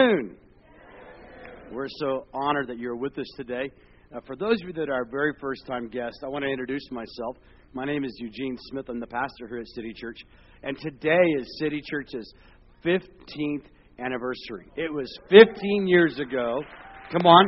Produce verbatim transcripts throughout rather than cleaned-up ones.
afternoon. We're so honored that you're with us today. Uh, for those of you that are very first-time guests, I want to introduce myself. My name is Eugene Smith. I'm the pastor here at City Church. And today is City Church's fifteenth anniversary. It was fifteen years ago. Come on.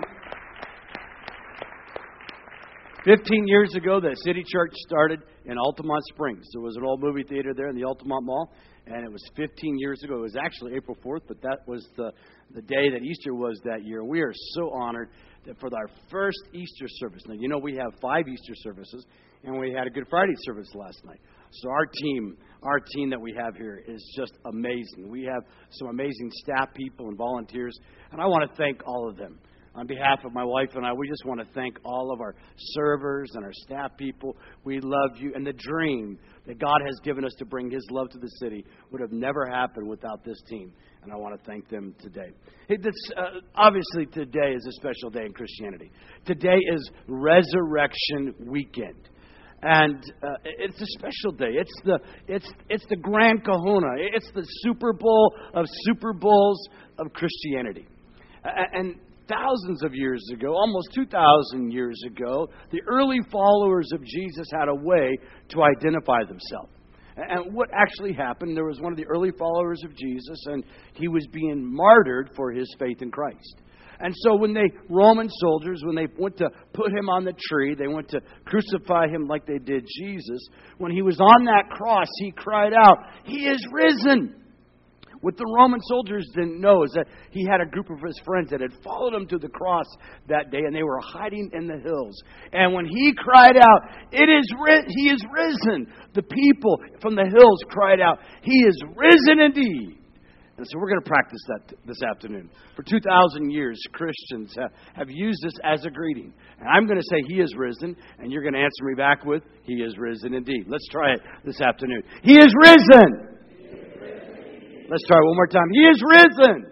fifteen years ago that City Church started in Altamont Springs. There was an old movie theater there in the Altamont Mall. And it was fifteen years ago. It was actually April fourth, but that was the, the day that Easter was that year. We are so honored that for our first Easter service. Now, you know, we have five Easter services, and we had a Good Friday service last night. So our team, our team that we have here is just amazing. We have some amazing staff people and volunteers, and I want to thank all of them. On behalf of my wife and I, we just want to thank all of our servers and our staff people. We love you. And the dream that God has given us to bring His love to the city would have never happened without this team. And I want to thank them today. Hey, this, uh, obviously, today is a special day in Christianity. Today is Resurrection Weekend. And uh, it's a special day. It's the it's it's the Grand Kahuna. It's the Super Bowl of Super Bowls of Christianity. And thousands of years ago, almost two thousand years ago, the early followers of Jesus had a way to identify themselves. And what actually happened, there was one of the early followers of Jesus, and he was being martyred for his faith in Christ. And so when they, Roman soldiers, when they went to put him on the tree, they went to crucify him like they did Jesus. When he was on that cross, he cried out, "He is risen!" What the Roman soldiers didn't know is that he had a group of his friends that had followed him to the cross that day, and they were hiding in the hills. And when he cried out, "It is ri- He is risen!" the people from the hills cried out, "He is risen indeed!" And so we're going to practice that this afternoon. For two thousand years, Christians have, have used this as a greeting. And I'm going to say, "He is risen," and you're going to answer me back with, "He is risen indeed." Let's try it this afternoon. He is risen! Let's try it one more time. He is risen.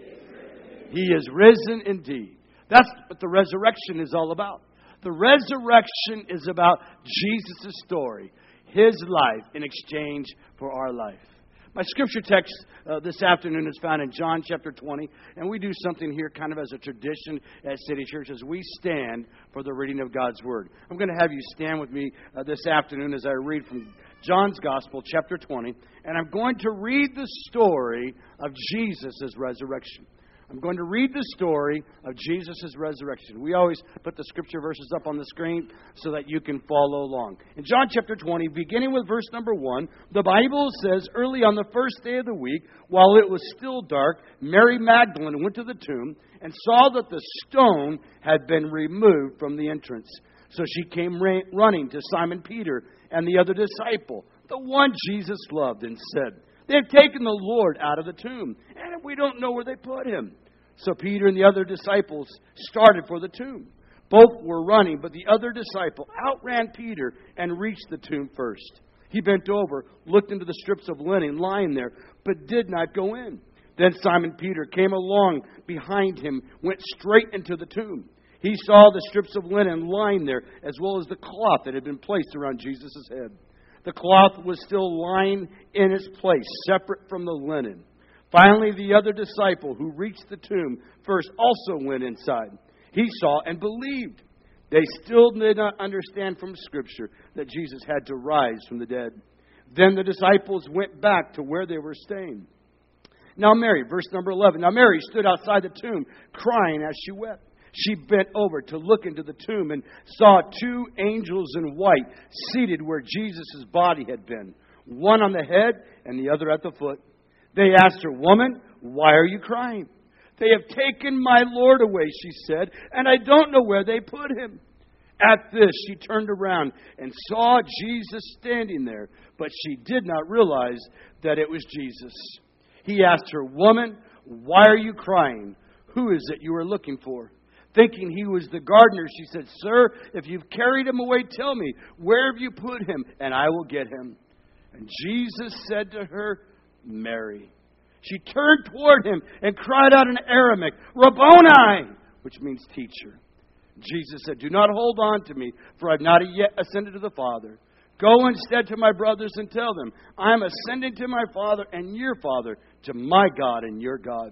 He is risen indeed. That's what the resurrection is all about. The resurrection is about Jesus' story, His life in exchange for our life. My scripture text uh, this afternoon is found in John chapter twenty, and we do something here kind of as a tradition at City Church as we stand for the reading of God's Word. I'm going to have you stand with me uh, this afternoon as I read from John's Gospel, chapter twenty, and I'm going to read the story of Jesus' resurrection. I'm going to read the story of Jesus' resurrection. We always put the scripture verses up on the screen so that you can follow along. In John chapter twenty, beginning with verse number one, the Bible says, "Early on the first day of the week, while it was still dark, Mary Magdalene went to the tomb and saw that the stone had been removed from the entrance. So she came ra- running to Simon Peter and the other disciple, the one Jesus loved, and said, 'They have taken the Lord out of the tomb, and we don't know where they put Him.' So Peter and the other disciples started for the tomb. Both were running, but the other disciple outran Peter and reached the tomb first. He bent over, looked into the strips of linen lying there, but did not go in. Then Simon Peter came along behind him, went straight into the tomb. He saw the strips of linen lying there, as well as the cloth that had been placed around Jesus' head. The cloth was still lying in its place, separate from the linen. Finally, the other disciple who reached the tomb first also went inside. He saw and believed. They still did not understand from Scripture that Jesus had to rise from the dead. Then the disciples went back to where they were staying. Now Mary, verse number eleven. Now Mary stood outside the tomb, crying as she wept. She bent over to look into the tomb and saw two angels in white seated where Jesus' body had been, one on the head and the other at the foot. They asked her, "Woman, why are you crying?" "They have taken my Lord away," she said, "and I don't know where they put Him." At this, she turned around and saw Jesus standing there, but she did not realize that it was Jesus. He asked her, "Woman, why are you crying? Who is it you are looking for?" Thinking he was the gardener, she said, "Sir, if you've carried him away, tell me, where have you put him, and I will get him." And Jesus said to her, "Mary." She turned toward him and cried out in Aramaic, "Rabboni," which means teacher. Jesus said, "Do not hold on to me, for I have not yet ascended to the Father. Go instead to my brothers and tell them, I am ascending to my Father and your Father, to my God and your God."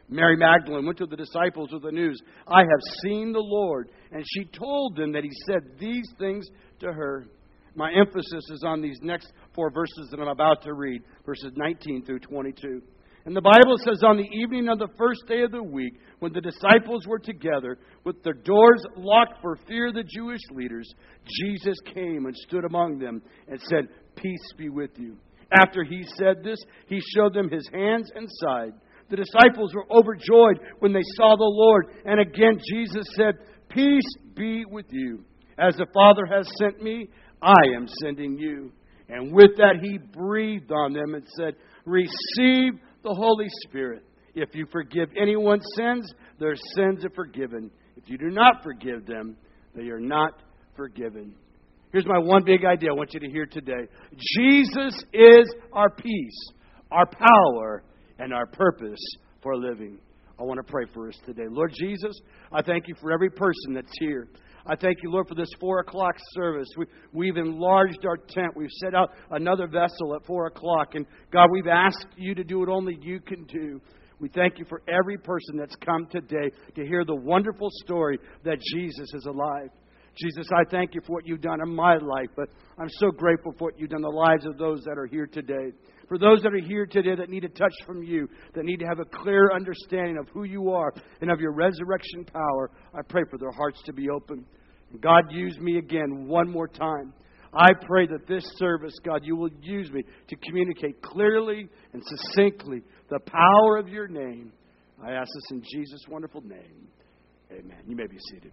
Mary Magdalene went to the disciples with the news, I have seen the Lord. And she told them that he said these things to her. My emphasis is on these next four verses that I'm about to read, verses nineteen through twenty-two. And the Bible says, on the evening of the first day of the week, when the disciples were together, with their doors locked for fear of the Jewish leaders, Jesus came and stood among them and said, peace be with you. After he said this, he showed them his hands and side. The disciples were overjoyed when they saw the Lord. And again, Jesus said, peace be with you. As the Father has sent me, I am sending you. And with that, he breathed on them and said, receive the Holy Spirit. If you forgive anyone's sins, their sins are forgiven. If you do not forgive them, they are not forgiven. Here's my one big idea I want you to hear today. Jesus is our peace, our power, and our purpose for living. I want to pray for us today. Lord Jesus, I thank you for every person that's here. I thank you, Lord, for this four o'clock service. We, we've enlarged our tent. We've set out another vessel at four o'clock. And God, we've asked you to do what only you can do. We thank you for every person that's come today to hear the wonderful story that Jesus is alive. Jesus, I thank you for what you've done in my life, but I'm so grateful for what you've done in the lives of those that are here today. For those that are here today that need a touch from you, that need to have a clear understanding of who you are and of your resurrection power, I pray for their hearts to be open. God, use me again one more time. I pray that this service, God, you will use me to communicate clearly and succinctly the power of your name. I ask this in Jesus' wonderful name. Amen. You may be seated.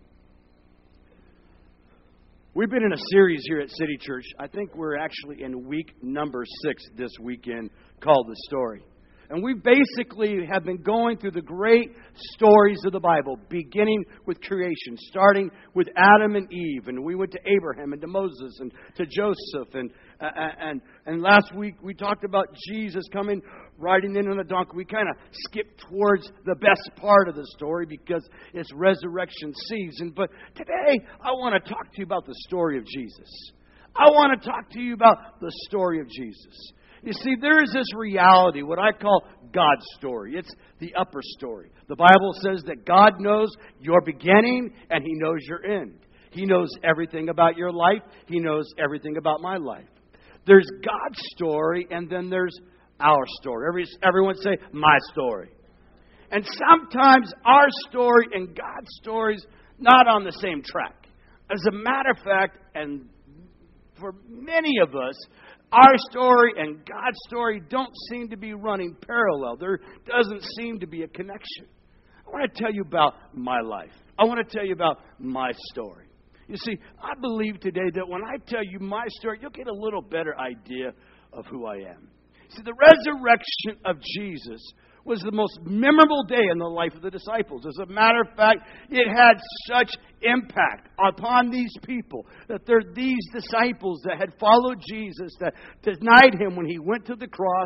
We've been in a series here at City Church. I think we're actually in week number six this weekend, called The Story. And we basically have been going through the great stories of the Bible, beginning with creation, starting with Adam and Eve. And we went to Abraham and to Moses and to Joseph. And uh, and and last week we talked about Jesus coming riding in on a donkey. We kind of skipped towards the best part of the story because it's resurrection season. But today I want to talk to you about the story of Jesus. I want to talk to you about the story of Jesus. You see, there is this reality, what I call God's story. It's the upper story. The Bible says that God knows your beginning and He knows your end. He knows everything about your life. He knows everything about my life. There's God's story and then there's our story. Every, everyone say, my story. And sometimes our story and God's story is not on the same track. As a matter of fact, and for many of us, our story and God's story don't seem to be running parallel. There doesn't seem to be a connection. I want to tell you about my life. I want to tell you about my story. You see, I believe today that when I tell you my story, you'll get a little better idea of who I am. See, the resurrection of Jesus was the most memorable day in the life of the disciples. As a matter of fact, it had such impact upon these people that they're these disciples that had followed Jesus, that denied Him when He went to the cross,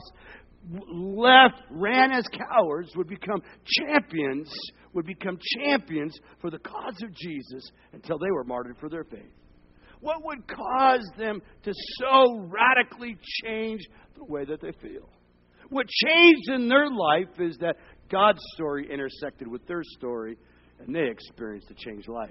left, ran as cowards, would become champions, would become champions for the cause of Jesus until they were martyred for their faith. What would cause them to so radically change the way that they feel? What changed in their life is that God's story intersected with their story, and they experienced a changed life.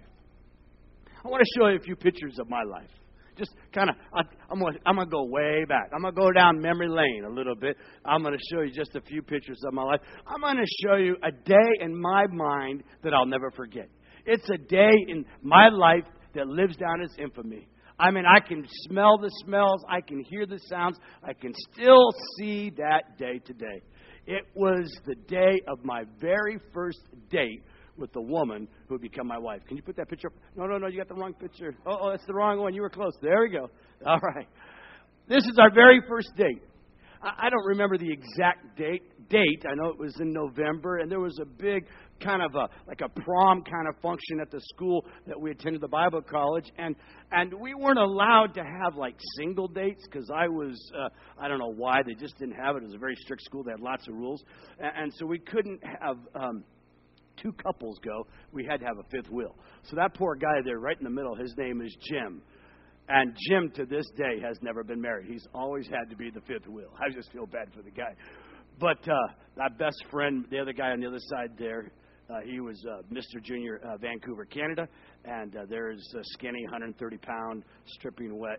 I want to show you a few pictures of my life. Just kind of, I'm going I'm to go way back. I'm going to go down memory lane a little bit. I'm going to show you just a few pictures of my life. I'm going to show you a day in my mind that I'll never forget. It's a day in my life that lives down its infamy. I mean, I can smell the smells. I can hear the sounds. I can still see that day today. It was the day of my very first date with the woman who would become my wife. Can you put that picture up? No, no, no, you got the wrong picture. Oh, oh, that's the wrong one. You were close. There we go. All right. This is our very first date. I, I don't remember the exact date. Date. I know it was in November, and there was a big kind of a like a prom kind of function at the school that we attended, the Bible college, and and we weren't allowed to have like single dates because I was uh, I don't know why they just didn't have it. It was a very strict school. They had lots of rules, and, and so we couldn't have um, two couples go. We had to have a fifth wheel. So that poor guy there, right in the middle, his name is Jim. And Jim, to this day, has never been married. He's always had to be the fifth wheel. I just feel bad for the guy. But uh, that best friend, the other guy on the other side there, uh, he was uh, Mister Junior uh, Vancouver, Canada. And uh, there's a skinny, one hundred thirty pound, stripping wet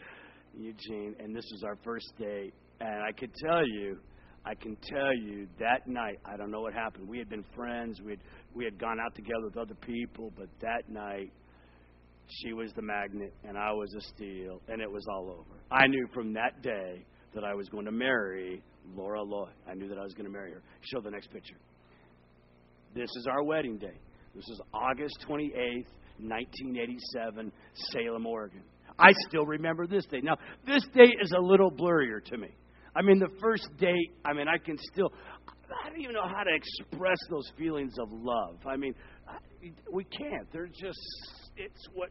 Eugene. And this was our first date. And I could tell you, I can tell you that night, I don't know what happened. We had been friends. We had, we had gone out together with other people. But that night, she was the magnet and I was a steel. And it was all over. I knew from that day that I was going to marry Laura Lloyd. I knew that I was going to marry her. Show the next picture. This is our wedding day. This is August twenty-eighth, nineteen eighty-seven, Salem, Oregon. I still remember this date. Now, this date is a little blurrier to me. I mean, the first date, I mean, I can still, I don't even know how to express those feelings of love. I mean, we can't. They're just, it's what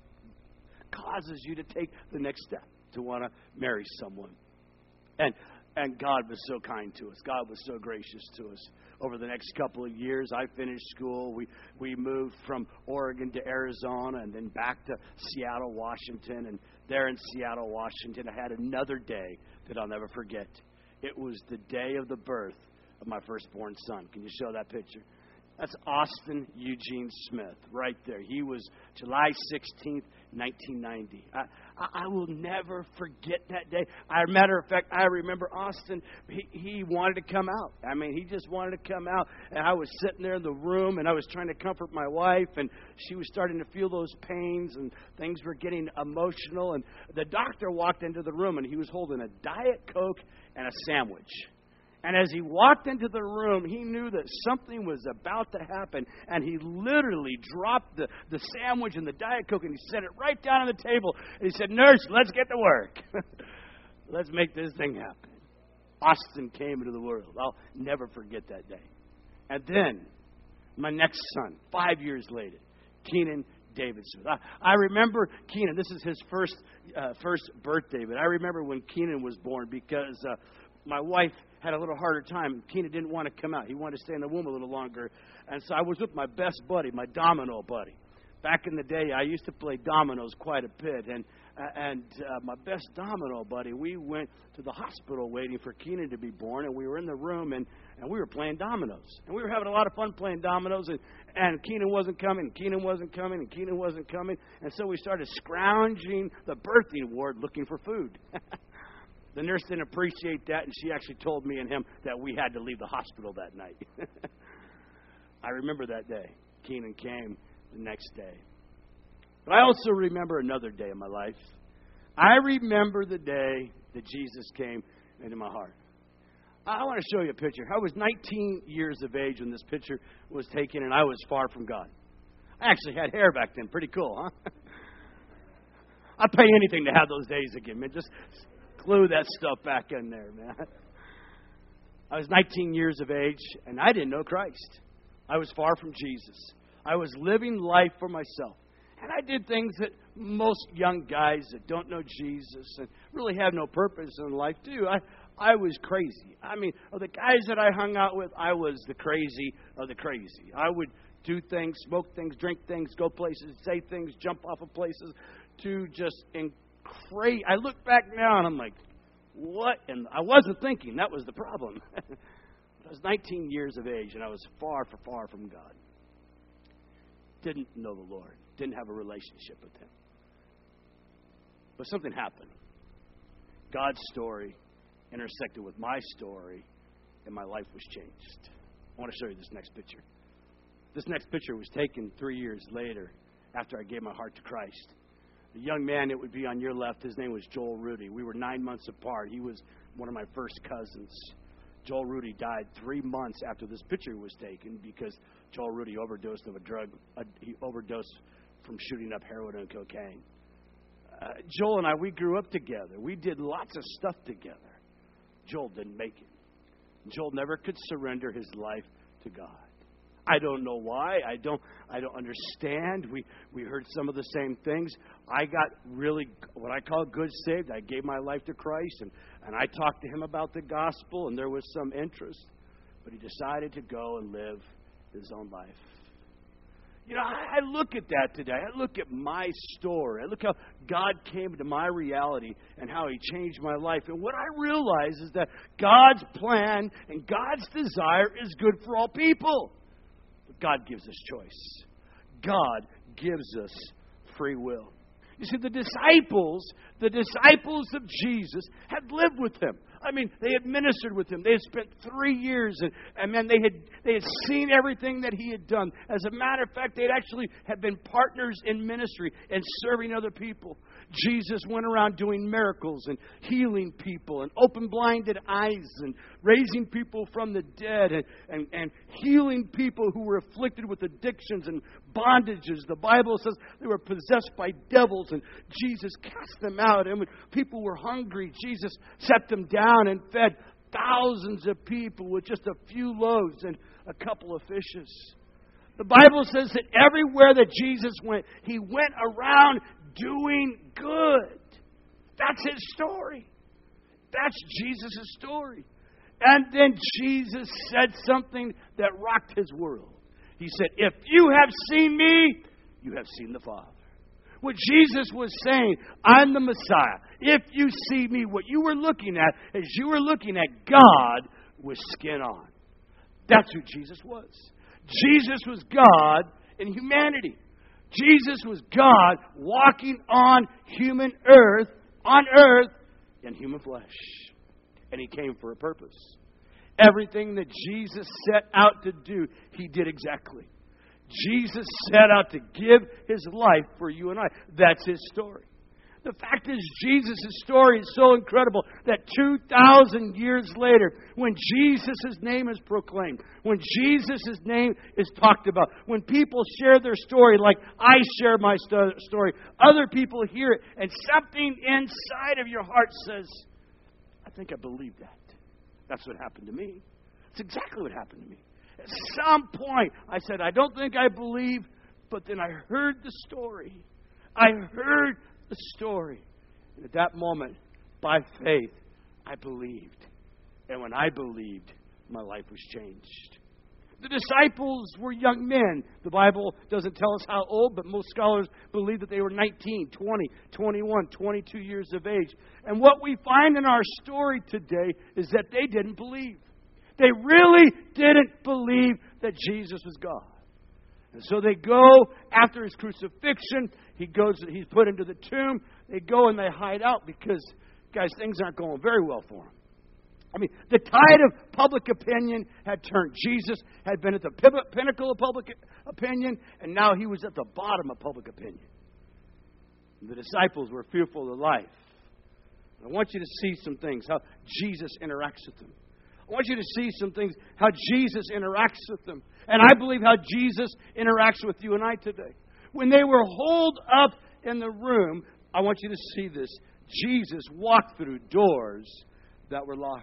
causes you to take the next step, to want to marry someone. And and God was so kind to us. God was so gracious to us. Over the next couple of years, I finished school. We we moved from Oregon to Arizona and then back to Seattle, Washington. And there in Seattle, Washington, I had another day that I'll never forget. It was the day of the birth of my firstborn son. Can you show that picture? That's Austin Eugene Smith right there. He was July sixteenth, nineteen ninety. I, I, I will never forget that day. As a matter of fact, I remember Austin, he, he wanted to come out. I mean, he just wanted to come out. And I was sitting there in the room, and I was trying to comfort my wife, and she was starting to feel those pains, and things were getting emotional. And the doctor walked into the room, and he was holding a Diet Coke and a sandwich. And as he walked into the room, he knew that something was about to happen. And he literally dropped the, the sandwich and the Diet Coke and he set it right down on the table. And he said, "Nurse, let's get to work. Let's make this thing happen." Austin came into the world. I'll never forget that day. And then my next son, five years later, Keenan David Smith. I, I remember Keenan. This is his first uh, first birthday. But I remember when Keenan was born because uh, my wife had a little harder time. Keenan didn't want to come out. He wanted to stay in the womb a little longer. And so I was with my best buddy, my domino buddy. Back in the day, I used to play dominoes quite a bit. And and uh, my best domino buddy, we went to the hospital waiting for Keenan to be born. And we were in the room, and, and we were playing dominoes. And we were having a lot of fun playing dominoes. And, and Keenan wasn't coming, and Keenan wasn't coming, and Keenan wasn't coming. And so we started scrounging the birthing ward looking for food. The nurse didn't appreciate that, and she actually told me and him that we had to leave the hospital that night. I remember that day. Keenan came the next day. But I also remember another day in my life. I remember the day that Jesus came into my heart. I want to show you a picture. I was nineteen years of age when this picture was taken, and I was far from God. I actually had hair back then. Pretty cool, huh? I'd pay anything to have those days again, man. Just glue that stuff back in there, man. I was nineteen years of age, and I didn't know Christ. I was far from Jesus. I was living life for myself. And I did things that most young guys that don't know Jesus and really have no purpose in life do. I, I was crazy. I mean, of the guys that I hung out with, I was the crazy of the crazy. I would do things, smoke things, drink things, go places, say things, jump off of places to just in crazy. I look back now and I'm like, what? And I wasn't thinking. That was the problem. I was nineteen years of age and I was far, far, far from God. Didn't know the Lord. Didn't have a relationship with Him. But something happened. God's story intersected with my story and my life was changed. I want to show you this next picture. This next picture was taken three years later after I gave my heart to Christ. The young man that would be on your left, his name was Joel Rudy. We were nine months apart. He was one of my first cousins. Joel Rudy died three months after this picture was taken because Joel Rudy overdosed of a drug. Uh, he overdosed from shooting up heroin and cocaine. Uh, Joel and I, we grew up together. We did lots of stuff together. Joel didn't make it. Joel never could surrender his life to God. I don't know why. I don't I don't understand. We we heard some of the same things. I got really what I call good saved. I gave my life to Christ, and, and I talked to him about the gospel, and there was some interest. But he decided to go and live his own life. You know, I, I look at that today. I look at my story. I look how God came into my reality and how He changed my life. And what I realize is that God's plan and God's desire is good for all people. But God gives us choice. God gives us free will. You see, the disciples, the disciples of Jesus had lived with Him. I mean, they had ministered with Him. They had spent three years, and, and man, they had they had seen everything that He had done. As a matter of fact, they had actually had been partners in ministry and serving other people. Jesus went around doing miracles and healing people and open blinded eyes and raising people from the dead and, and, and healing people who were afflicted with addictions and bondages. The Bible says they were possessed by devils, and Jesus cast them out. And when people were hungry, Jesus set them down and fed thousands of people with just a few loaves and a couple of fishes. The Bible says that everywhere that Jesus went, He went around doing good. That's His story. That's Jesus' story. And then Jesus said something that rocked His world. He said, if you have seen me, you have seen the Father. What Jesus was saying, I'm the Messiah. If you see me, what you were looking at is you were looking at God with skin on. That's who Jesus was. Jesus was God in humanity. Jesus was God walking on human earth, on earth, in human flesh. And He came for a purpose. Everything that Jesus set out to do, He did exactly. Jesus set out to give His life for you and I. That's His story. The fact is, Jesus' story is so incredible that two thousand years later, when Jesus' name is proclaimed, when Jesus' name is talked about, when people share their story like I share my sto- story, other people hear it, and something inside of your heart says, I think I believe that. That's what happened to me. It's exactly what happened to me. At some point, I said, I don't think I believe, but then I heard the story. I heard the story. And at that moment, by faith, I believed. And when I believed, my life was changed. The disciples were young men. The Bible doesn't tell us how old, but most scholars believe that they were nineteen, twenty, twenty-one, twenty-two years of age. And what we find in our story today is that they didn't believe. They really didn't believe that Jesus was God. And so they go after His crucifixion. He goes. He's put into the tomb. They go and they hide out because, guys, things aren't going very well for them. I mean, the tide of public opinion had turned. Jesus had been at the pinnacle of public opinion, and now He was at the bottom of public opinion. The disciples were fearful of their life. I want you to see some things, how Jesus interacts with them. I want you to see some things, how Jesus interacts with them. And I believe how Jesus interacts with you and I today. When they were holed up in the room, I want you to see this. Jesus walked through doors that were locked.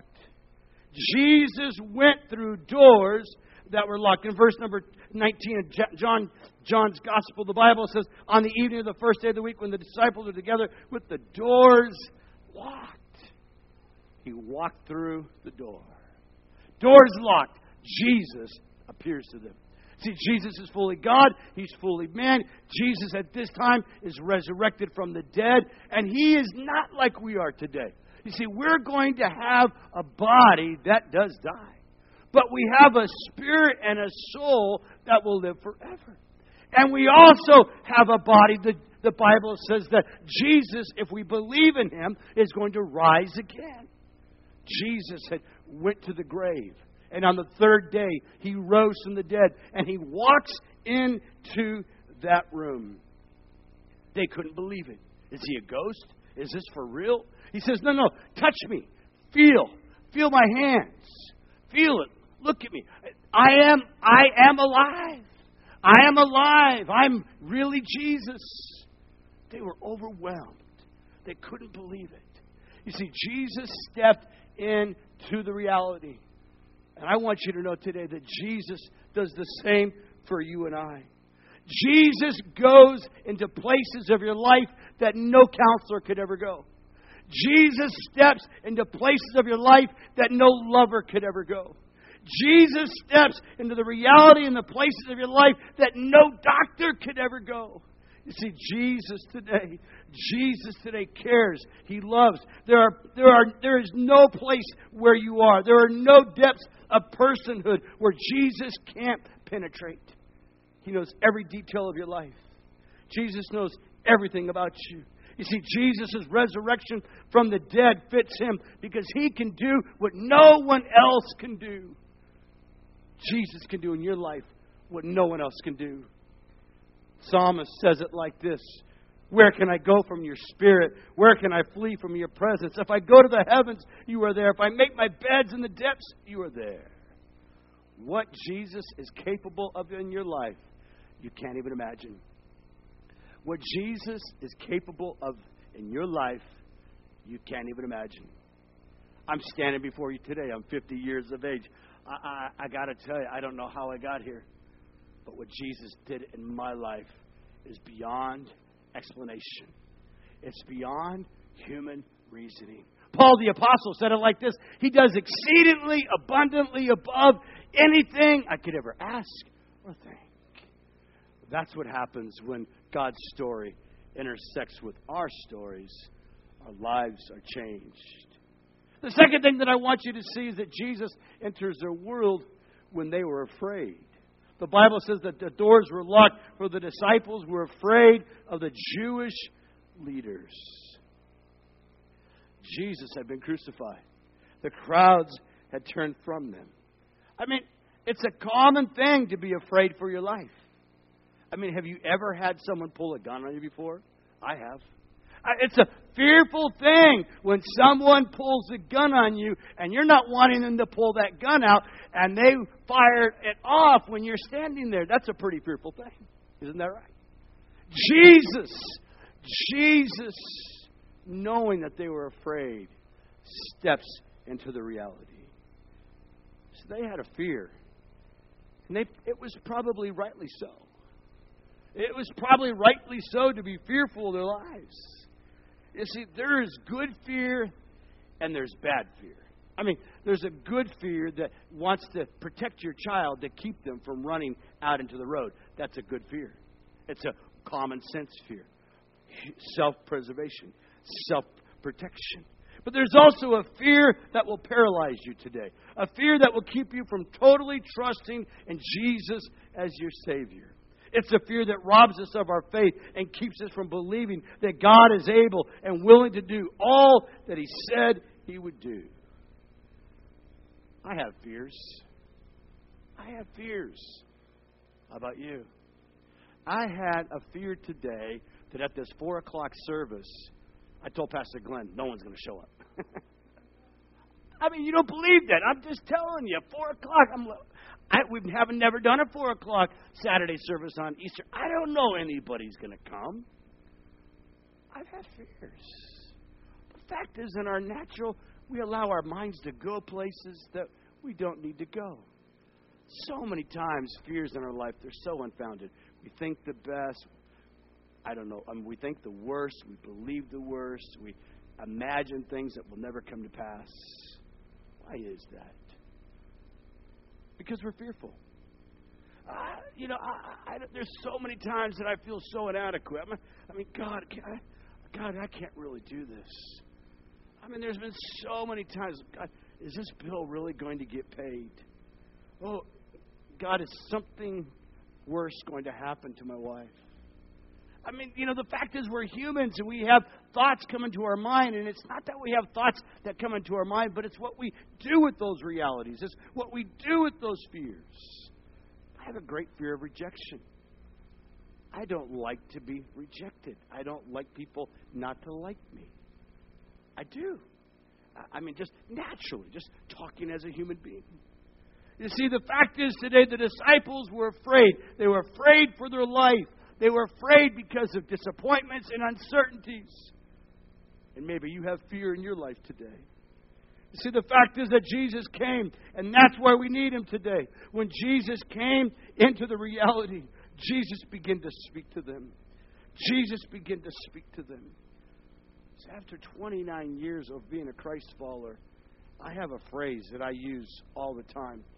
Jesus went through doors that were locked. In verse number nineteen of John, John's Gospel, the Bible says, on the evening of the first day of the week when the disciples were together with the doors locked, He walked through the door. Doors locked. Jesus appears to them. See, Jesus is fully God. He's fully man. Jesus at this time is resurrected from the dead. And He is not like we are today. You see, we're going to have a body that does die. But we have a spirit and a soul that will live forever. And we also have a body that the Bible says that Jesus, if we believe in Him, is going to rise again. Jesus had went to the grave. And on the third day, He rose from the dead. And He walks into that room. They couldn't believe it. Is He a ghost? Is this for real? He says, no, no, touch me. Feel. Feel my hands. Feel it. Look at me. I am, I am alive. I am alive. I'm really Jesus. They were overwhelmed. They couldn't believe it. You see, Jesus stepped into the reality. And I want you to know today that Jesus does the same for you and I. Jesus goes into places of your life that no counselor could ever go. Jesus steps into places of your life that no lover could ever go. Jesus steps into the reality and the places of your life that no doctor could ever go. You see, Jesus today, Jesus today cares. He loves. There are, there are, there is no place where you are. There are no depths of personhood where Jesus can't penetrate. He knows every detail of your life. Jesus knows everything about you. You see, Jesus' resurrection from the dead fits Him because He can do what no one else can do. Jesus can do in your life what no one else can do. Psalmist says it like this: where can I go from your spirit? Where can I flee from your presence? If I go to the heavens, you are there. If I make my beds in the depths, you are there. What Jesus is capable of in your life, you can't even imagine. What Jesus is capable of in your life, you can't even imagine. I'm standing before you today. I'm fifty years of age. I, I, I got to tell you, I don't know how I got here. But what Jesus did in my life is beyond explanation. It's beyond human reasoning. Paul the Apostle said it like this: He does exceedingly abundantly above anything I could ever ask or think. That's what happens when God's story intersects with our stories. Our lives are changed. The second thing that I want you to see is that Jesus enters their world when they were afraid. The Bible says that the doors were locked, for the disciples were afraid of the Jewish leaders. Jesus had been crucified. The crowds had turned from them. I mean, it's a common thing to be afraid for your life. I mean, have you ever had someone pull a gun on you before? I have. It's a fearful thing when someone pulls a gun on you and you're not wanting them to pull that gun out and they fire it off when you're standing there. That's a pretty fearful thing. Isn't that right? Jesus, Jesus, knowing that they were afraid, steps into the reality. So they had a fear. And they, it was probably rightly so. It was probably rightly so to be fearful of their lives. You see, there is good fear and there's bad fear. I mean, there's a good fear that wants to protect your child to keep them from running out into the road. That's a good fear. It's a common sense fear. Self-preservation, self-protection. But there's also a fear that will paralyze you today. A fear that will keep you from totally trusting in Jesus as your Savior. It's a fear that robs us of our faith and keeps us from believing that God is able and willing to do all that He said He would do. I have fears. I have fears. How about you? I had a fear today that at this four o'clock service, I told Pastor Glenn, no one's going to show up. I mean, you don't believe that. I'm just telling you, four o'clock. I'm, I, we haven't never done a four o'clock Saturday service on Easter. I don't know anybody's going to come. I've had fears. The fact is, in our natural, we allow our minds to go places that we don't need to go. So many times, fears in our life, they're so unfounded. We think the best. I don't know. I mean, we think the worst. We believe the worst. We imagine things that will never come to pass. Why is that? Because we're fearful. Uh, you know, I, I, there's so many times that I feel so inadequate. I mean, I mean God, can I, God, I can't really do this. I mean, there's been so many times. God, is this bill really going to get paid? Oh, God, is something worse going to happen to my wife? I mean, you know, the fact is we're humans and we have thoughts come into our mind. And it's not that we have thoughts that come into our mind, but it's what we do with those realities. It's what we do with those fears. I have a great fear of rejection. I don't like to be rejected. I don't like people not to like me. I do. I mean, just naturally, just talking as a human being. You see, the fact is today the disciples were afraid. They were afraid for their life. They were afraid because of disappointments and uncertainties. And maybe you have fear in your life today. You see, the fact is that Jesus came, and that's why we need Him today. When Jesus came into the reality, Jesus began to speak to them. Jesus began to speak to them. So after twenty-nine years of being a Christ follower, I have a phrase that I use all the time.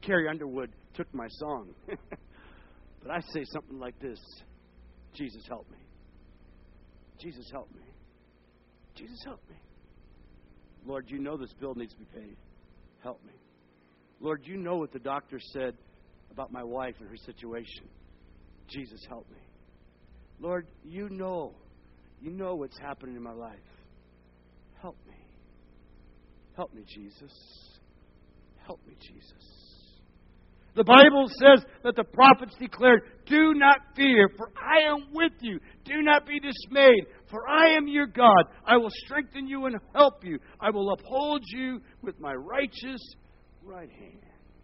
Carrie Underwood took my song. But I say something like this. Jesus, help me. Jesus, help me. Jesus, help me. Lord, you know this bill needs to be paid. Help me. Lord, you know what the doctor said about my wife and her situation. Jesus, help me. Lord, you know. You know what's happening in my life. Help me. Help me, Jesus. Help me, Jesus. The Bible says that the prophets declared, do not fear, for I am with you. Do not be dismayed, for I am your God. I will strengthen you and help you. I will uphold you with my righteous right hand.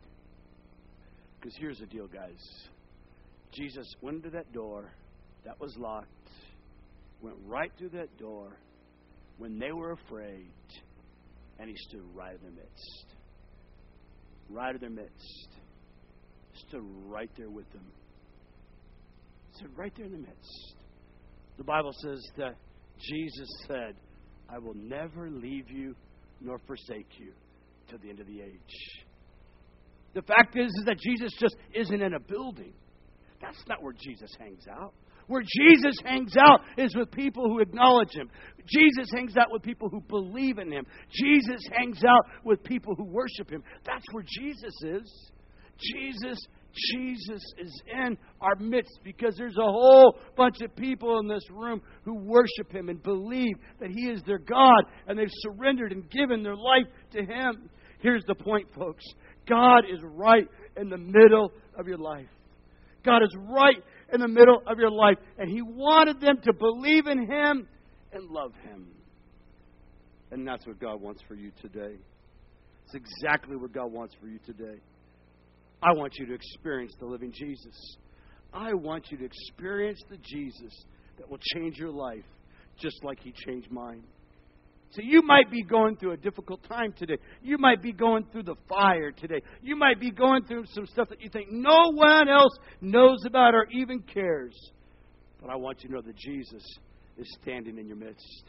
Because here's the deal, guys. Jesus went into that door that was locked, went right through that door when they were afraid, and he stood right in their midst. Right in their midst. Stood right there with them. Stood right there in the midst. The Bible says that Jesus said, I will never leave you nor forsake you to the end of the age. The fact is, is that Jesus just isn't in a building. That's not where Jesus hangs out. Where Jesus hangs out is with people who acknowledge Him. Jesus hangs out with people who believe in Him. Jesus hangs out with people who worship Him. That's where Jesus is. Jesus, Jesus is in our midst because there's a whole bunch of people in this room who worship Him and believe that He is their God, and they've surrendered and given their life to Him. Here's the point, folks. God is right in the middle of your life. God is right in the middle of your life, and He wanted them to believe in Him and love Him. And that's what God wants for you today. It's exactly what God wants for you today. I want you to experience the living Jesus. I want you to experience the Jesus that will change your life just like He changed mine. So you might be going through a difficult time today. You might be going through the fire today. You might be going through some stuff that you think no one else knows about or even cares. But I want you to know that Jesus is standing in your midst.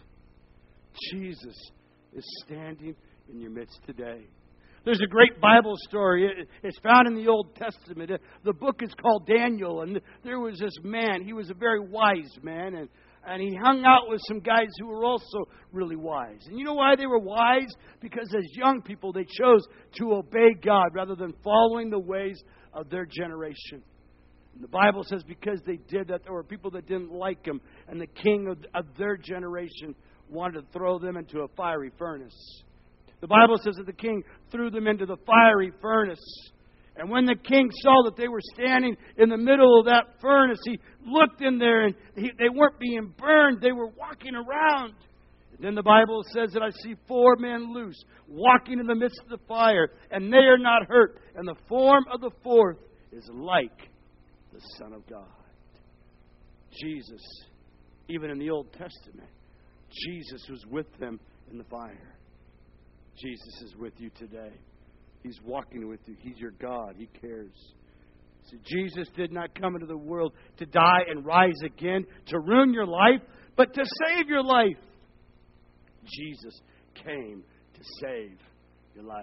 Jesus is standing in your midst today. There's a great Bible story. It's found in the Old Testament. The book is called Daniel. And there was this man. He was a very wise man. And And he hung out with some guys who were also really wise. And you know why they were wise? Because as young people, they chose to obey God rather than following the ways of their generation. And the Bible says because they did that, there were people that didn't like Him. And the king of, of their generation wanted to throw them into a fiery furnace. The Bible says that the king threw them into the fiery furnace. And when the king saw that they were standing in the middle of that furnace, he looked in there and he, they weren't being burned. They were walking around. And then the Bible says that I see four men loose, walking in the midst of the fire, and they are not hurt. And the form of the fourth is like the Son of God. Jesus, even in the Old Testament, Jesus was with them in the fire. Jesus is with you today. He's walking with you. He's your God. He cares. See, Jesus did not come into the world to die and rise again, to ruin your life, but to save your life. Jesus came to save your life.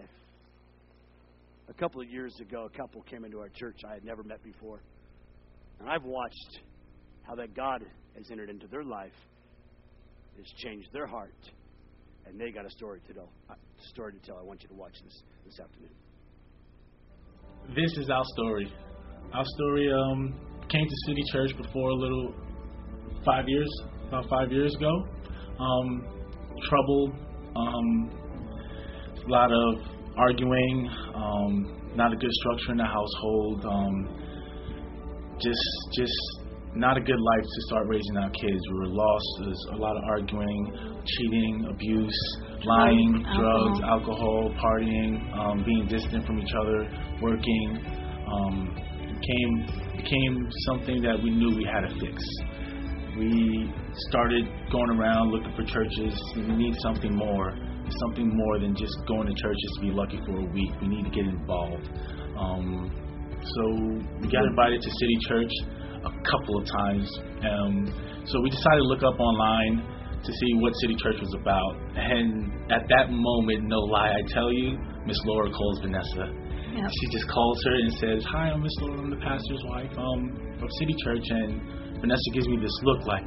A couple of years ago, a couple came into our church I had never met before. And I've watched how that God has entered into their life, has changed their heart, and they got a story to tell. A story to tell. I want you to watch this this afternoon. This is our story. Our story um, came to City Church before a little five years, about five years ago. Um, trouble, um, a lot of arguing, um, not a good structure in the household. Um, just, just not a good life to start raising our kids. We were lost. There's a lot of arguing, cheating, abuse, lying, drugs, alcohol, partying, um, being distant from each other, working. Um, became became something that we knew we had to fix. We started going around looking for churches. We need something more, something more than just going to churches to be lucky for a week. We need to get involved. Um, so we got invited to City Church a couple of times. Um, so we decided to look up online to see what City Church was about. And at that moment, no lie, I tell you, Miss Laura calls Vanessa. Yep. She just calls her and says, "Hi, I'm Miss Laura. I'm the pastor's wife um, from City Church." And Vanessa gives me this look like,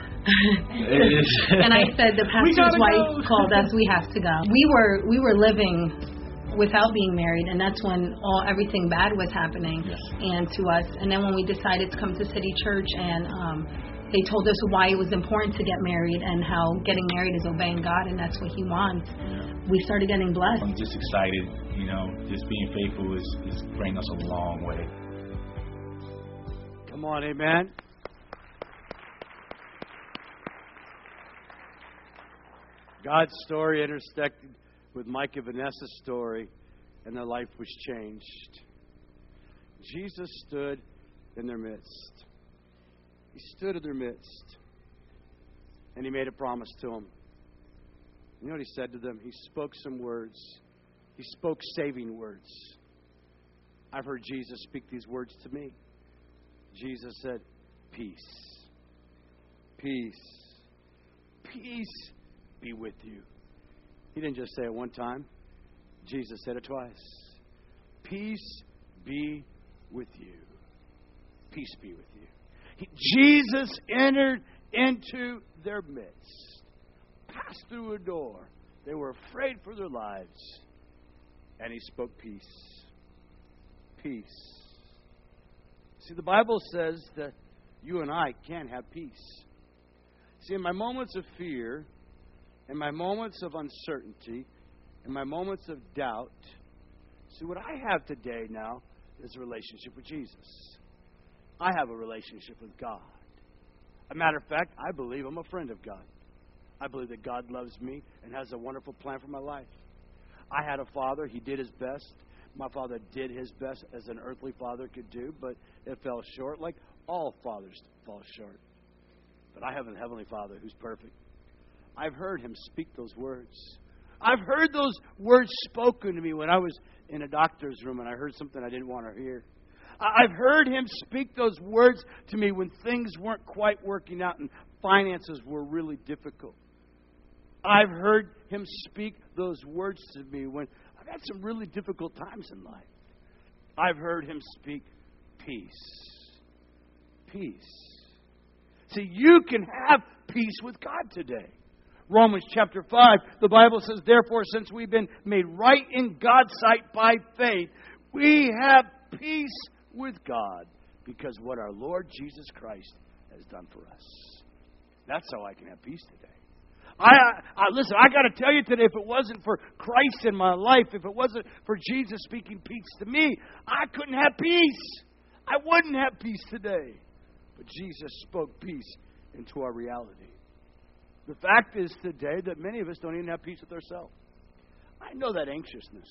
and I said, "The pastor's wife go. called us. We have to go." We were we were living without being married, and that's when all everything bad was happening, yes. and to us. And then when we decided to come to City Church, and um, they told us why it was important to get married and how getting married is obeying God, and that's what He wants. Yeah. We started getting blessed. I'm just excited, you know, just being faithful is, is bringing us a long way. Come on, amen. God's story intersected with Mike and Vanessa's story, and their life was changed. Jesus stood in their midst. He stood in their midst, and He made a promise to them. You know what He said to them? He spoke some words. He spoke saving words. I've heard Jesus speak these words to me. Jesus said, "Peace. Peace. Peace be with you." He didn't just say it one time. Jesus said it twice. Peace be with you. Peace be with you. He, Jesus entered into their midst, passed through a door. They were afraid for their lives, and He spoke peace. Peace. See, the Bible says that you and I can have peace. See, in my moments of fear, in my moments of uncertainty, in my moments of doubt, see, what I have today now is a relationship with Jesus. I have a relationship with God. As a matter of fact, I believe I'm a friend of God. I believe that God loves me and has a wonderful plan for my life. I had a father. He did his best. My father did his best as an earthly father could do, but it fell short, like all fathers fall short. But I have a heavenly Father who's perfect. I've heard Him speak those words. I've heard those words spoken to me when I was in a doctor's room and I heard something I didn't want to hear. I've heard Him speak those words to me when things weren't quite working out and finances were really difficult. I've heard Him speak those words to me when I've had some really difficult times in life. I've heard Him speak peace. Peace. See, you can have peace with God today. Romans chapter five, the Bible says, "Therefore, since we've been made right in God's sight by faith, we have peace with God because what our Lord Jesus Christ has done for us." That's how I can have peace today. I, I listen, I got to tell you today, if it wasn't for Christ in my life, if it wasn't for Jesus speaking peace to me, I couldn't have peace. I wouldn't have peace today. But Jesus spoke peace into our reality. The fact is today that many of us don't even have peace with ourselves. I know that anxiousness.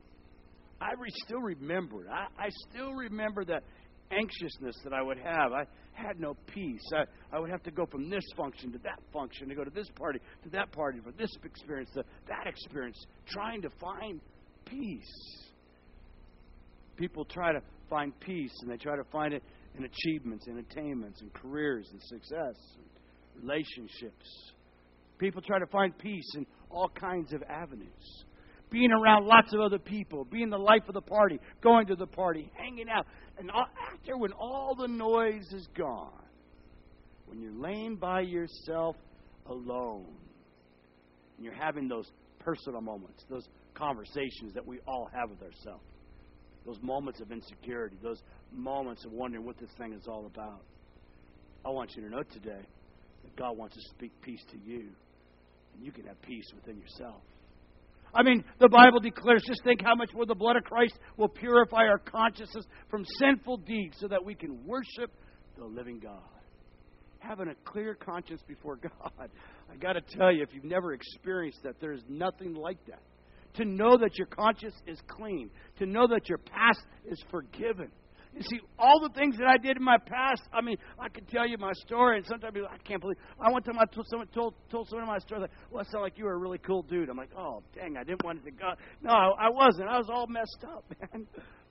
I re- still remember it. I, I still remember that anxiousness that I would have. I had no peace. I, I would have to go from this function to that function, to go to this party, to that party, for this experience, to that experience, trying to find peace. People try to find peace, and they try to find it in achievements, in attainments, in careers, and success, and relationships. People try to find peace in all kinds of avenues. Being around lots of other people, being the life of the party, going to the party, hanging out. And after, when all the noise is gone, when you're laying by yourself alone, and you're having those personal moments, those conversations that we all have with ourselves, those moments of insecurity, those moments of wondering what this thing is all about, I want you to know today that God wants to speak peace to you, and you can have peace within yourself. I mean, the Bible declares, just think how much more the blood of Christ will purify our consciousness from sinful deeds so that we can worship the living God. Having a clear conscience before God. I got to tell you, if you've never experienced that, there's nothing like that. To know that your conscience is clean. To know that your past is forgiven. You see, all the things that I did in my past, I mean, I could tell you my story, and sometimes people, I can't believe. I one time I told someone, told, told someone my story, like, well, it sounded like you were a really cool dude. I'm like, oh, dang, I didn't want it to go. No, I wasn't. I was all messed up, man.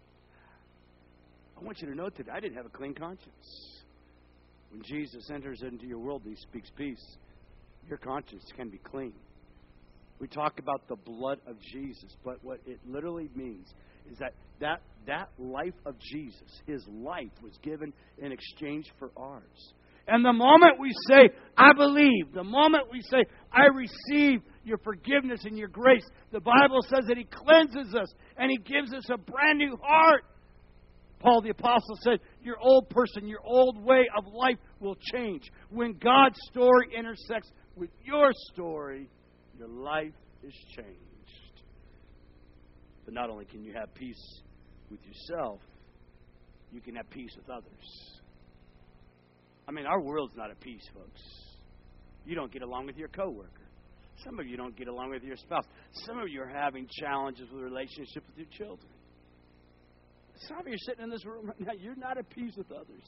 I want you to know today, I didn't have a clean conscience. When Jesus enters into your world, He speaks peace. Your conscience can be clean. We talk about the blood of Jesus, but what it literally means is that that, that life of Jesus, his life was given in exchange for ours. And the moment we say, I believe, the moment we say, I receive your forgiveness and your grace, the Bible says that he cleanses us and he gives us a brand new heart. Paul the Apostle said, your old person, your old way of life will change. When God's story intersects with your story, your life is changed. But not only can you have peace with yourself, you can have peace with others. I mean, our world's not at peace, folks. You don't get along with your coworker. Some of you don't get along with your spouse. Some of you are having challenges with relationships with your children. Some of you are sitting in this room right now, you're not at peace with others.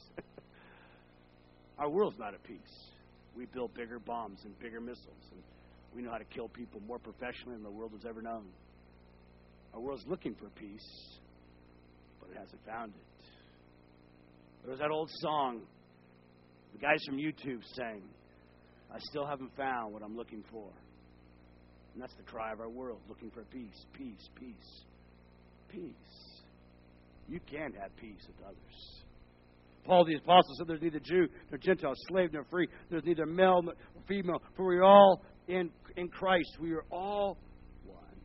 Our world's not at peace. We build bigger bombs and bigger missiles, and we know how to kill people more professionally than the world has ever known. Our world's looking for peace, but it hasn't found it. There was that old song the guys from YouTube sang, I still haven't found what I'm looking for. And that's the cry of our world, looking for peace, peace, peace, peace. You can have peace with others. Paul the Apostle said there's neither Jew nor Gentile, slave nor free. There's neither male nor female, for we're all in, in Christ. We are all one.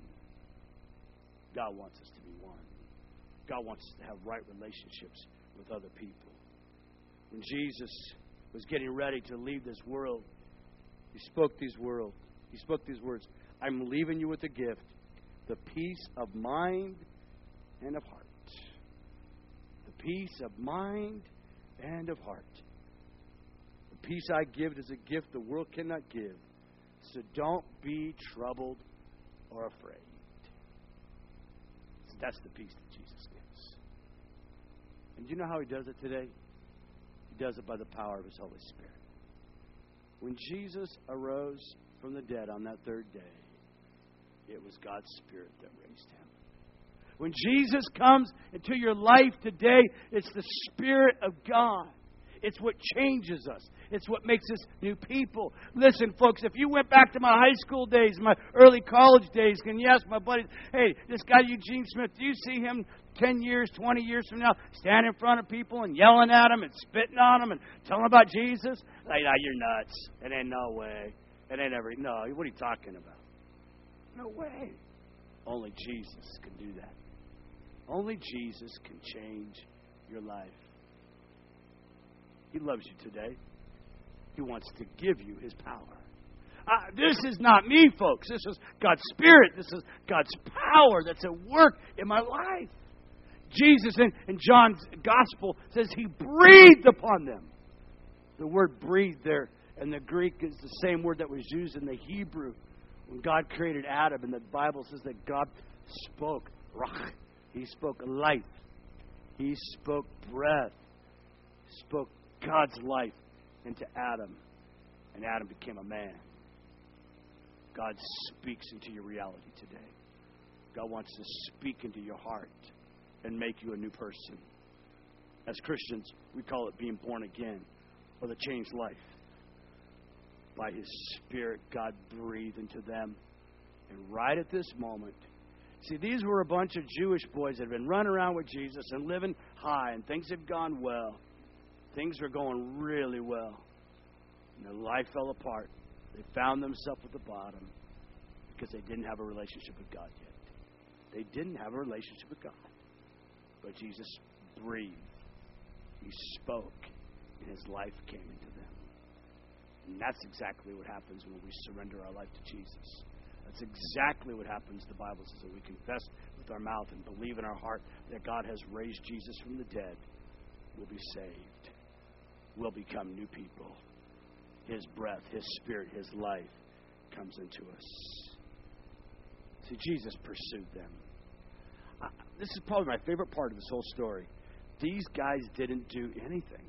God wants us to be one. God wants us to have right relationships with other people. When Jesus was getting ready to leave this world, he spoke these words. He spoke these words. I'm leaving you with a gift, the peace of mind and of heart. The peace of mind and of heart. The peace I give is a gift the world cannot give. So don't be troubled or afraid. So that's the peace that Jesus gives. And do you know how he does it today? He does it by the power of his Holy Spirit. When Jesus arose from the dead on that third day, it was God's Spirit that raised him. When Jesus comes into your life today, it's the Spirit of God. It's what changes us. It's what makes us new people. Listen, folks, if you went back to my high school days, my early college days, and you ask my buddies, hey, this guy Eugene Smith, do you see him ten years, twenty years from now, stand in front of people and yelling at them and spitting on them and telling them about Jesus? Like, nah, you're nuts. It ain't no way. It ain't ever. No, what are you talking about? No way. Only Jesus can do that. Only Jesus can change your life. He loves you today. He wants to give you his power. Uh, this is not me, folks. This is God's Spirit. This is God's power that's at work in my life. Jesus in, in John's Gospel says he breathed upon them. The word breathed there in the Greek is the same word that was used in the Hebrew when God created Adam. And the Bible says that God spoke. Ruach. He spoke life. He spoke breath. He spoke God's life into Adam. And Adam became a man. God speaks into your reality today. God wants to speak into your heart and make you a new person. As Christians, we call it being born again, or the changed life. By his Spirit, God breathed into them. And right at this moment, see, these were a bunch of Jewish boys that had been running around with Jesus and living high, and things had gone well. Things were going really well. And their life fell apart. They found themselves at the bottom because they didn't have a relationship with God yet. They didn't have a relationship with God. But Jesus breathed. He spoke, and his life came into them. And that's exactly what happens when we surrender our life to Jesus. That's exactly what happens, the Bible says, that we confess with our mouth and believe in our heart that God has raised Jesus from the dead. We'll be saved. We'll become new people. His breath, his Spirit, his life comes into us. See, Jesus pursued them. Uh, this is probably my favorite part of this whole story. These guys didn't do anything.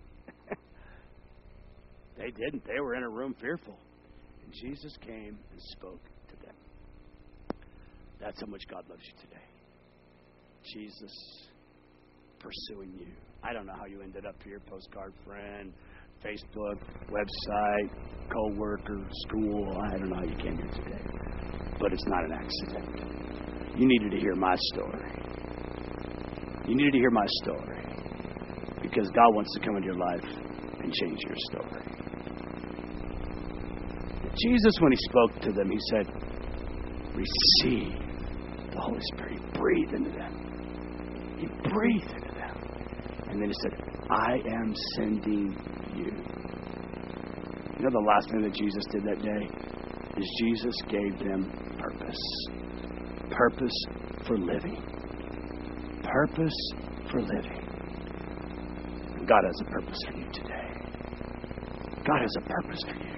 They didn't. They were in a room fearful. And Jesus came and spoke to them. That's how much God loves you today. Jesus pursuing you. I don't know how you ended up here. Postcard friend, Facebook, website, co-worker, school. I don't know how you came here today. but it's not an accident. You needed to hear my story. You needed to hear my story because God wants to come into your life and change your story. Jesus, when he spoke to them, he said, receive the Holy Spirit. He breathed into them. He breathed into them. And then he said, I am sending you. You know the last thing that Jesus did that day is Jesus gave them purpose. Purpose for living. Purpose for living. God has a purpose for you today. God has a purpose for you.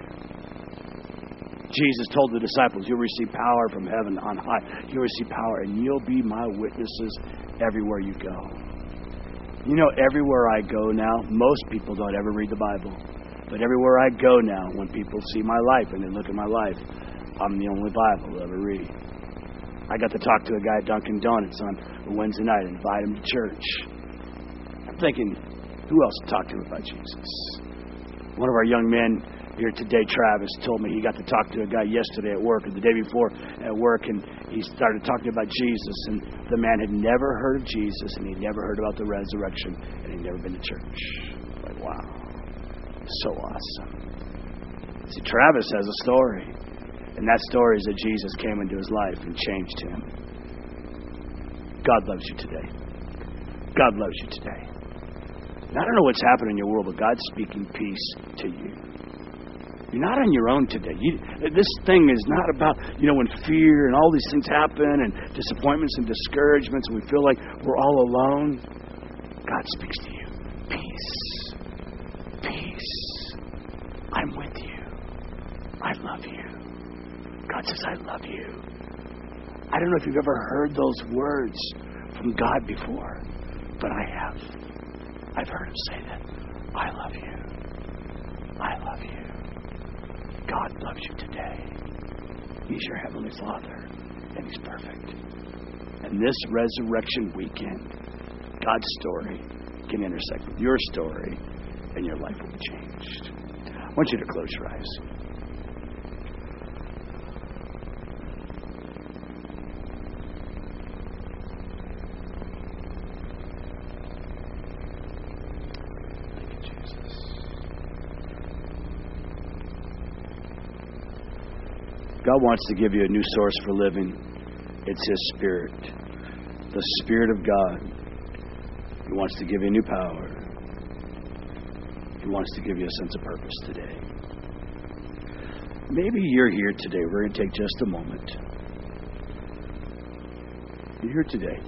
Jesus told the disciples, you'll receive power from heaven on high. You'll receive power and you'll be my witnesses everywhere you go. You know, everywhere I go now, most people don't ever read the Bible. But everywhere I go now, when people see my life and they look at my life, I'm the only Bible they'll ever read. I got to talk to a guy at Dunkin' Donuts on a Wednesday night and invite him to church. I'm thinking, who else to talk to about Jesus? One of our young men here today, Travis, told me he got to talk to a guy yesterday at work or the day before at work, and he started talking about Jesus, and the man had never heard of Jesus, and he'd never heard about the resurrection, and he'd never been to church. Like, wow. So awesome. See, Travis has a story, and that story is that Jesus came into his life and changed him. God loves you today. God loves you today. And I don't know what's happening in your world, but God's speaking peace to you. You're not on your own today. You, this thing is not about, you know, when fear and all these things happen and disappointments and discouragements and we feel like we're all alone. God speaks to you. Peace. Peace. I'm with you. I love you. God says, I love you. I don't know if you've ever heard those words from God before, but I have. I've heard him say that. I love you. I love you. God loves you today. He's your Heavenly Father, and He's perfect. And this resurrection weekend, God's story can intersect with your story, and your life will be changed. I want you to close your eyes. God wants to give you a new source for living. It's His Spirit. The Spirit of God. He wants to give you new power. He wants to give you a sense of purpose today. Maybe you're here today. We're going to take just a moment. You're here today.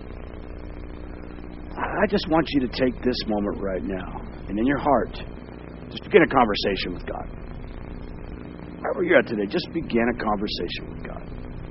I just want you to take this moment right now, and in your heart, just begin a conversation with God. Wherever you're at today, just begin a conversation with God.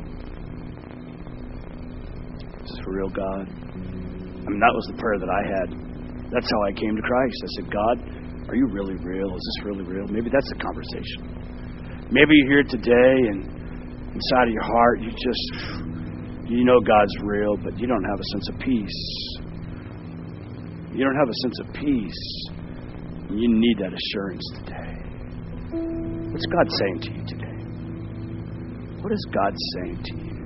This is for real, God. I mean, that was the prayer that I had. That's how I came to Christ. I said, God, are you really real? Is this really real? Maybe that's a conversation. Maybe you're here today and inside of your heart, you just, you know God's real, but you don't have a sense of peace. You don't have a sense of peace. You need that assurance today. What's God saying to you today? What is God saying to you?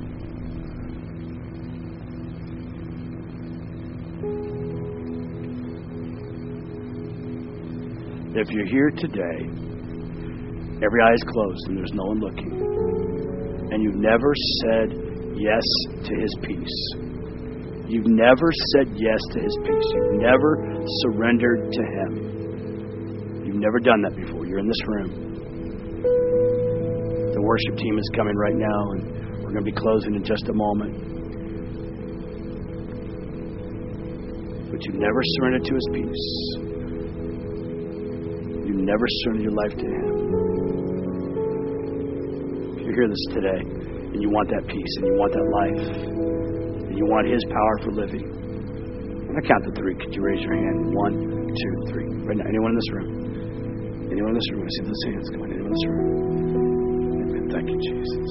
If you're here today, every eye is closed and there's no one looking, and you've never said yes to His peace. You've never said yes to His peace. You've never surrendered to Him. You've never done that before. You're in this room. The worship team is coming right now, and we're going to be closing in just a moment. But you've never surrendered to His peace. You've never surrendered your life to Him. If you hear this today, and you want that peace, and you want that life, and you want His power for living, when I count to three, could you raise your hand? One, two, three. Right now, anyone in this room? Anyone in this room? I see those hands. Come on, anyone in this room? Thank you, Jesus.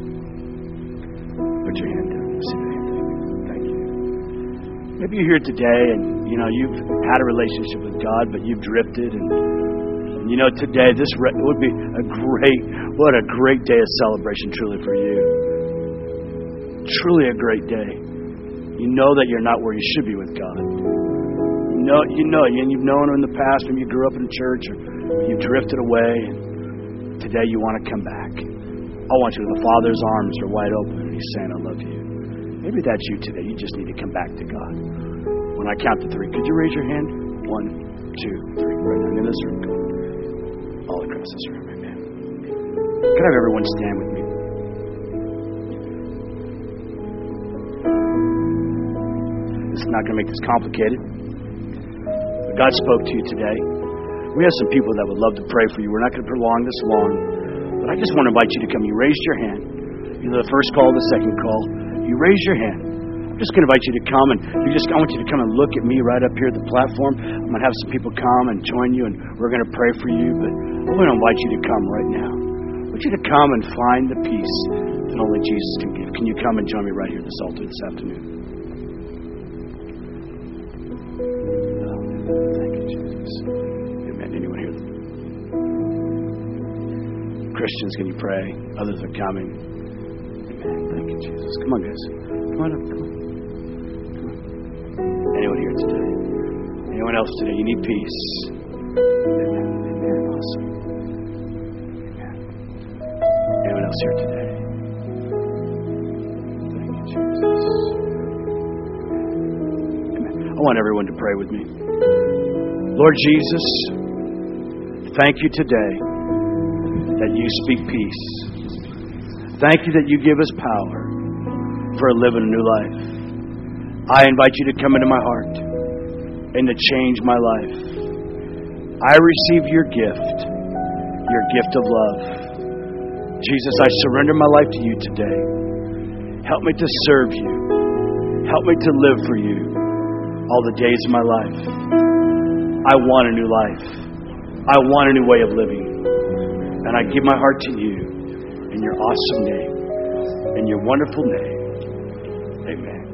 Put your hand down. See the hand. Thank you. Maybe you're here today and, you know, you've had a relationship with God, but you've drifted. And, and you know, today, this re- would be a great, what a great day of celebration truly for you. truly a great day. You know that you're not where you should be with God. You know, you know, and you've known in the past when you grew up in church or you drifted away, and today you want to come back. I want you to, the Father's arms are wide open, and He's saying, I love you. Maybe that's you today. You just need to come back to God. When I count to three, could you raise your hand? One, two, three. Right now in this room. All across this room. Amen. Could I have everyone stand with me? This is not going to make this complicated. But God spoke to you today. We have some people that would love to pray for you. We're not going to prolong this long. But I just want to invite you to come. You raised your hand. Either the first call or the second call. You raised your hand. I'm just going to invite you to come. And you just, I want you to come and look at me right up here at the platform. I'm going to have some people come and join you. And we're going to pray for you. But I want to invite you to come right now. I want you to come and find the peace that only Jesus can give. Can you come and join me right here at this altar this afternoon? Thank you, Jesus. Amen. Anyone here? Christians, can you pray? Others are coming. Amen. Thank you, Jesus. Come on, guys. Come on up. Come on. Come on. Anyone here today? Anyone else today? You need peace. Amen. Amen. Awesome. Amen. Anyone else here today? Thank you, Jesus. Amen. I want everyone to pray with me. Lord Jesus, thank you today that you speak peace. Thank you that you give us power for living a new life. I invite you to come into my heart and to change my life. I receive your gift, your gift of love. Jesus, I surrender my life to you today. Help me to serve you. Help me to live for you all the days of my life. I want a new life. I want a new way of living. And I give my heart to you in your awesome name, in your wonderful name. Amen.